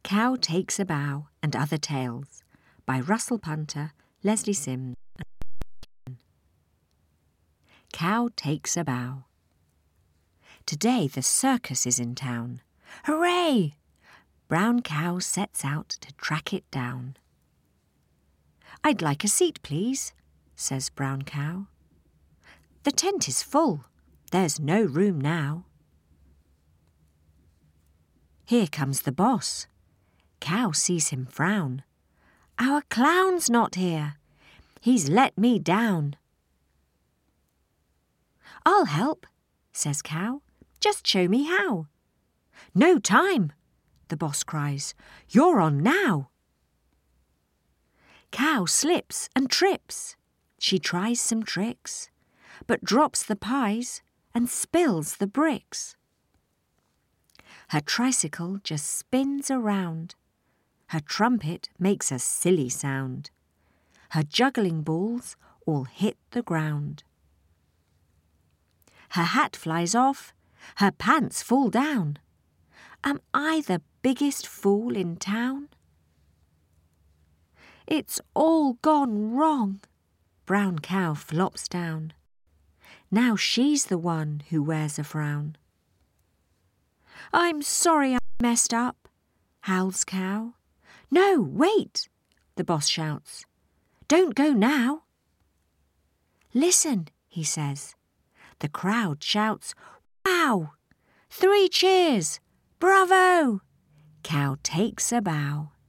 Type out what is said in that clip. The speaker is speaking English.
Cow Takes a Bow and Other Tales by Russell Punter, Leslie Sims. Cow Takes a Bow. Today the circus is in town. Hooray! Brown Cow sets out to track it down. "I'd like a seat, please," says Brown Cow. "The tent is full. There's no room now." Here comes the boss. Cow sees him frown. "Our clown's not here. He's let me down." "I'll help," says Cow. "Just show me how." "No time," the boss cries. "You're on now." Cow slips and trips. She tries some tricks, but drops the pies and spills the bricks. Her tricycle just spins around. Her trumpet makes a silly sound. Her juggling balls all hit the ground. Her hat flies off. Her pants fall down. Am I the biggest fool in town? It's all gone wrong. Brown Cow flops down. Now she's the one who wears a frown. "I'm sorry I messed up," howls Cow. "No, wait," the boss shouts. "Don't go now." "Listen," he says. The crowd shouts, "Wow! 3 cheers! Bravo!" Cow takes a bow.